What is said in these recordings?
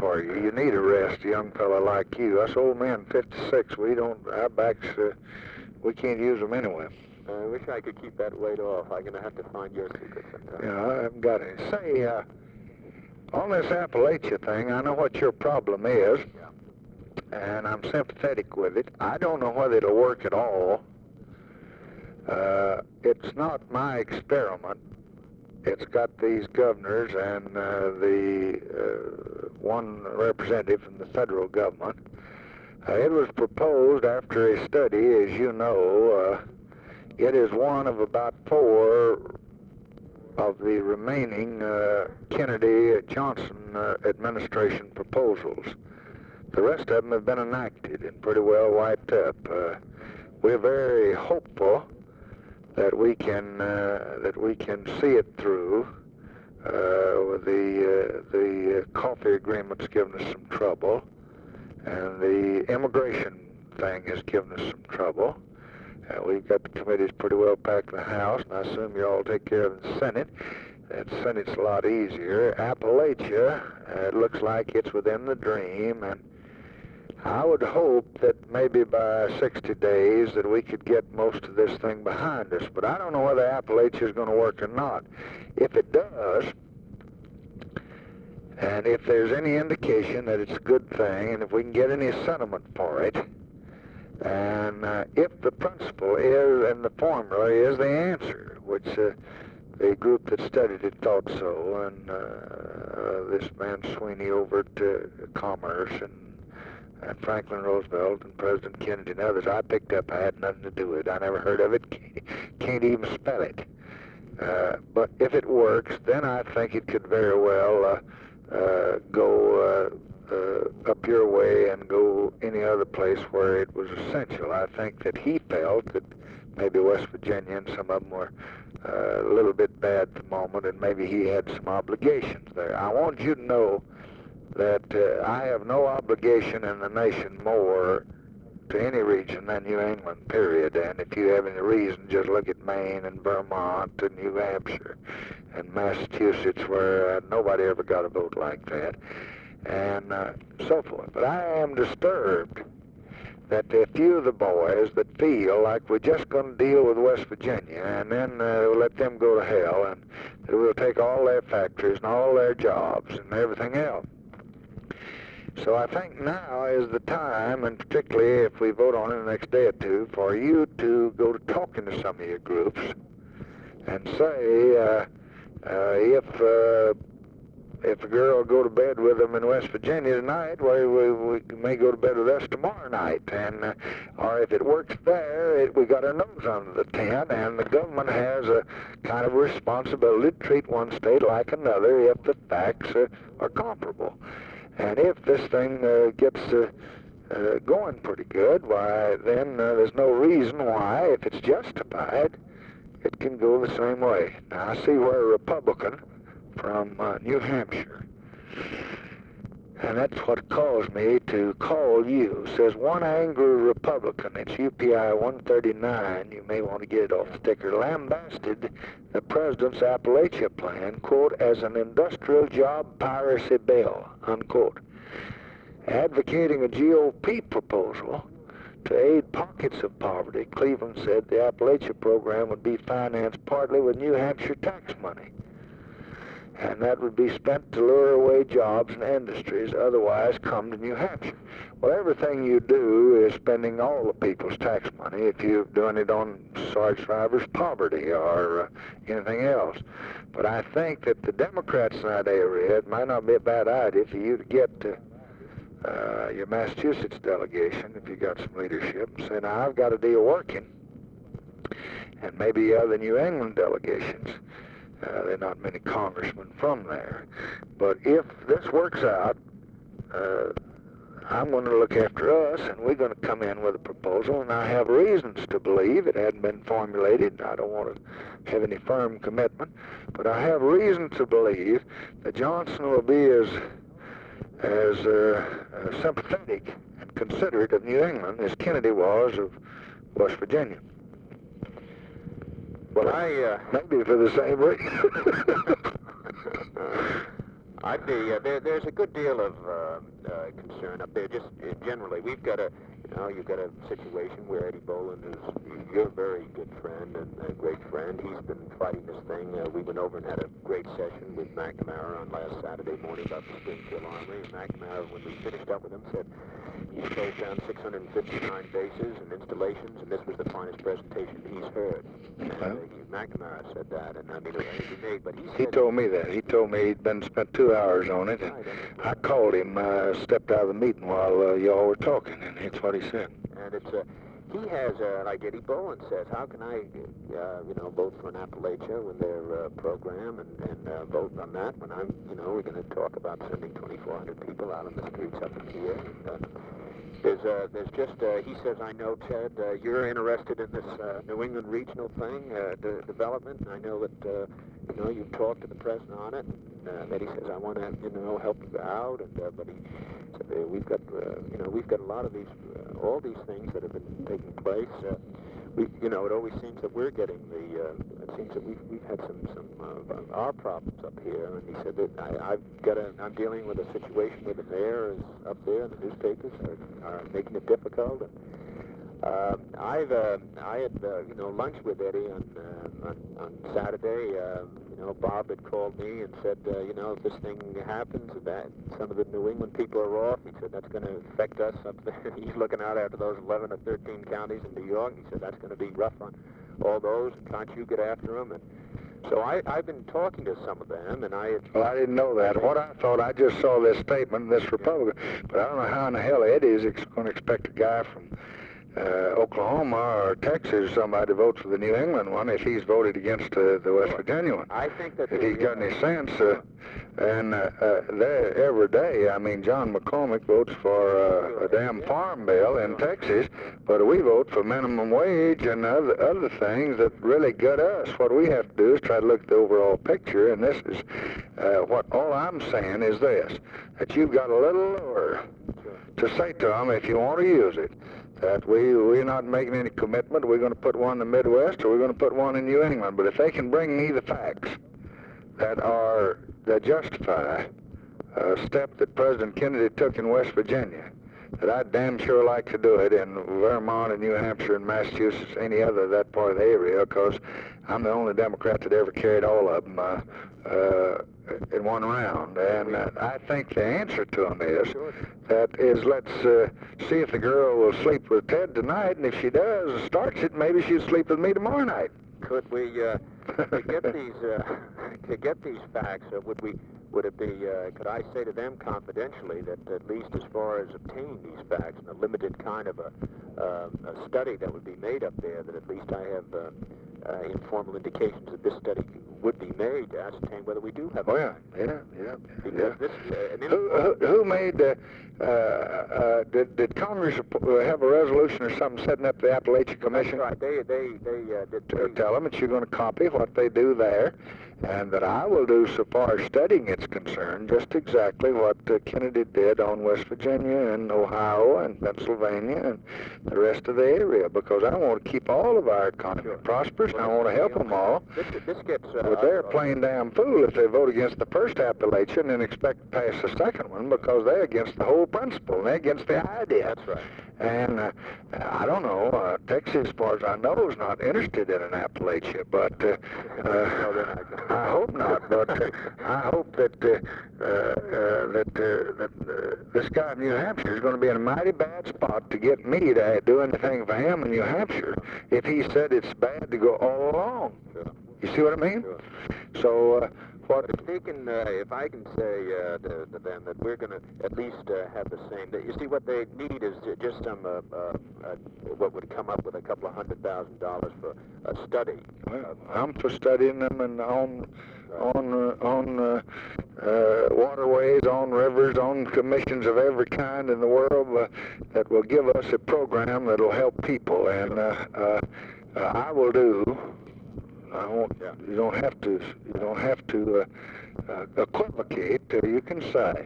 for you. You need a rest, a young fella like you. Us old men, 56, our backs, we can't use them anyway. I wish I could keep that weight off. I'm going to have to find your secret sometime. Yeah, I haven't got any. Say, on this Appalachia thing, I know what your problem is, and I'm sympathetic with it. I don't know whether it'll work at all. It's not my experiment. It's got these governors and one representative from the federal government. It was proposed after a study, as you know. It is one of about 4 of the remaining Kennedy-Johnson administration proposals. The rest of them have been enacted and pretty well wiped up. We're very hopeful that we can see it through. The coffee agreement's given us some trouble, and the immigration thing has given us some trouble. We've got the committees pretty well packed in the House, and I assume you all take care of the Senate. The Senate's a lot easier. Appalachia, it looks like it's within the dream, and I would hope that maybe by 60 days that we could get most of this thing behind us. But I don't know whether Appalachia is going to work or not. If it does, and if there's any indication that it's a good thing, and if we can get any sentiment for it, and if the principle is and the formula is the answer, which the group that studied it thought so, and this man Sweeney over at Commerce and Franklin Roosevelt and President Kennedy and others, I picked up. I had nothing to do with it. I never heard of it. Can't even spell it. But if it works, then I think it could very well go up your way and go any other place where it was essential. I think that he felt that maybe West Virginia and some of them were a little bit bad at the moment, and maybe he had some obligations there. I want you to know that I have no obligation in the nation more to any region than New England, period. And if you have any reason, just look at Maine and Vermont and New Hampshire and Massachusetts, where nobody ever got a vote like that, and so forth. But I am disturbed that there are a few of the boys that feel like we're just going to deal with West Virginia and then we'll let them go to hell, and that we'll take all their factories and all their jobs and everything else. So I think now is the time, and particularly if we vote on it the next day or two, for you to go to talking to some of your groups and say, if a girl will go to bed with them in West Virginia tonight, well, we may go to bed with us tomorrow night. And or if it works there, we got our nose under the tent, and the government has a kind of responsibility to treat one state like another if the facts are comparable. And if this thing gets going pretty good, why, then there's no reason why, if it's justified, it can go the same way. Now, I see where a Republican from New Hampshire, and that's what caused me to call you, says, one angry Republican, it's UPI 139, you may want to get it off the sticker, lambasted the president's Appalachia plan, quote, as an industrial job piracy bill, unquote. Advocating a GOP proposal to aid pockets of poverty, Cleveland said the Appalachia program would be financed partly with New Hampshire tax money, and that would be spent to lure away jobs and industries otherwise come to New Hampshire. Well, everything you do is spending all the people's tax money if you're doing it on Sarge Survivor's poverty or anything else. But I think that the Democrats in that area, it might not be a bad idea for you to get your Massachusetts delegation, if you got some leadership, and say, now I've got a deal working, and maybe other New England delegations. There are not many congressmen from there. But if this works out, I'm going to look after us, and we're going to come in with a proposal, and I have reasons to believe, it hadn't been formulated, and I don't want to have any firm commitment, but I have reason to believe that Johnson will be as sympathetic and considerate of New England as Kennedy was of West Virginia. Well, maybe for the same reason. I'd be, there's a good deal of concern up there. Just generally, we've got you've got a situation where Eddie Boland is your very good friend and a great friend. He's been fighting this thing. We went over and had a great session with McNamara on last Saturday morning about the Springfield Armory. And McNamara, when we finished up with him, said he's closed down 659 bases and installations, and this was the finest presentation he's heard. And McNamara said that, and I mean, it was made, but he said... He told me that. He told me he'd spent 2 hours on it, and I called him, stepped out of the meeting while y'all were talking, and that's what he said. And it's, he has, like Eddie Boland says, how can I, vote for an Appalachia when their program and vote on that when I'm, we're going to talk about sending 2,400 people out on the streets up in here. And, there's just, he says, I know, Ted, you're interested in this New England regional thing, the development, and I know that, you've talked to the president on it, and Eddie says, I want to, help you out, and, but he said, we've got a lot of these, all these things that have been taking place. It always seems that we're getting it seems that we've had some of our problems up here, and he said that I'm dealing with a situation where the mayor is up there, and the newspapers are making it difficult. And I had lunch with Eddie on Saturday. Bob had called me and said, if this thing happens, that some of the New England people are off. He said that's going to affect us up there. He's looking out after those 11 or 13 counties in New York. He said that's going to be rough on all those. Can't you get after them? And so I've been talking to some of them, and Well, I didn't know that. What I thought, I just saw this statement, this Republican, but I don't know how in the hell Eddie is going to expect a guy from Oklahoma or Texas, somebody to vote for the New England one if he's voted against the West Virginia one. I think that if he's got any sense. And every day, I mean, John McCormick votes for a damn farm bill in Texas, but we vote for minimum wage and other things that really gut us. What we have to do is try to look at the overall picture, and this is what all I'm saying is this, that you've got a little lure to say to them if you want to use it, that we're not making any commitment. We're going to put one in the Midwest or we're going to put one in New England. But if they can bring me the facts that justify a step that President Kennedy took in West Virginia, that I'd damn sure like to do it in Vermont and New Hampshire and Massachusetts, any other of that part of the area, because I'm the only Democrat that ever carried all of them in one round. And I think the answer to them is, let's see if the girl will sleep with Ted tonight, and if she does, starts it, maybe she'll sleep with me tomorrow night. Could we to get these facts? Would it be? Could I say to them confidentially that at least as far as obtaining these facts and a limited kind of a study that would be made up there, that at least I have informal indications that this study would be made to ascertain whether we do have. Oh yeah. Because this. Who made? Did Congress have a resolution or something setting up the Appalachian Commission? That's right. They did. Tell them that you're going to copy what they do there, and that I will do, so far as studying it's concerned, just exactly what Kennedy did on West Virginia and Ohio and Pennsylvania and the rest of the area, because I want to keep all of our economy prosperous, and I want to help them all. This gets... but they're a plain damn fool if they vote against the first Appalachian and expect to pass the second one, because they're against the whole principle, and they're against the idea. That's right. And I don't know, Texas, as far as I know, is not interested in an Appalachia, but I hope not. But I hope that this guy in New Hampshire is going to be in a mighty bad spot to get me to do anything for him in New Hampshire if he said it's bad to go all along. You see what I mean? So... if I can say to them that we're going to at least have the same. You see, what they need is just some what would come up with a couple of $100,000 for a study. Well, I'm for studying them and on waterways, on rivers, on commissions of every kind in the world that will give us a program that will help people, and I will do. I won't. Yeah. You don't have to equivocate. You can say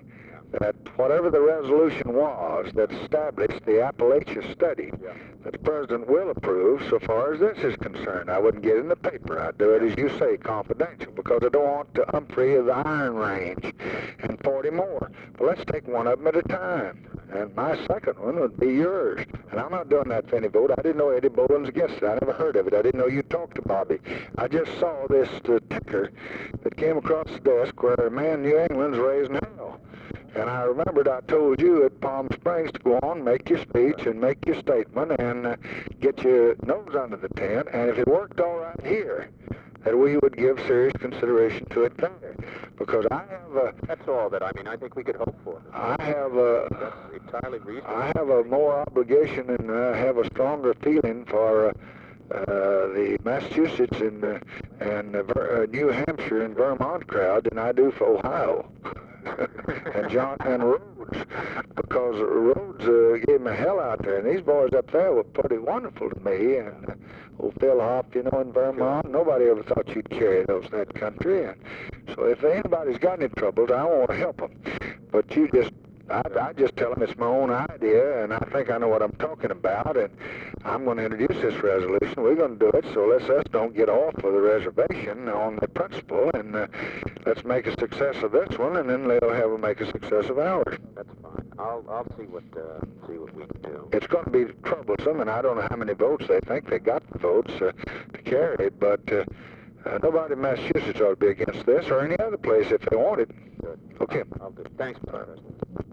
that whatever the resolution was that established the Appalachia study, that the president will approve so far as this is concerned. I wouldn't get in the paper. I'd do it, as you say, confidential, because I don't want to Humphrey of the Iron Range and 40 more. But let's take one of them at a time. And my second one would be yours. And I'm not doing that Finney vote. I didn't know Eddie Boland's against it. I never heard of it. I didn't know you talked to Bobby. I just saw this ticker that came across the desk where a man in New England's raising hell. And I remembered I told you at Palm Springs to go on, make your speech and make your statement and get your nose under the tent. And if it worked all right here, that we would give serious consideration to it there. Because I have That's all that, I mean, I think we could hope for. I have That's entirely reasonable. I have a more obligation and have a stronger feeling for the Massachusetts and New Hampshire and Vermont crowd than I do for Ohio. and Rhodes, because Rhodes gave me hell out there, and these boys up there were pretty wonderful to me. And old Phil Hoff, you know, in Vermont, nobody ever thought you'd carry that country. And so if anybody's got any troubles, I want to help them. But I just tell them it's my own idea, and I think I know what I'm talking about, and I'm going to introduce this resolution. We're going to do it, so let's don't get off of the reservation on the principle, and let's make a success of this one, and then they'll make a success of ours. That's fine. I'll see what we can do. It's going to be troublesome, and I don't know how many votes they think they got the votes to carry it, but nobody in Massachusetts ought to be against this or any other place if they wanted. Good. Okay. I'll do. Thanks, President.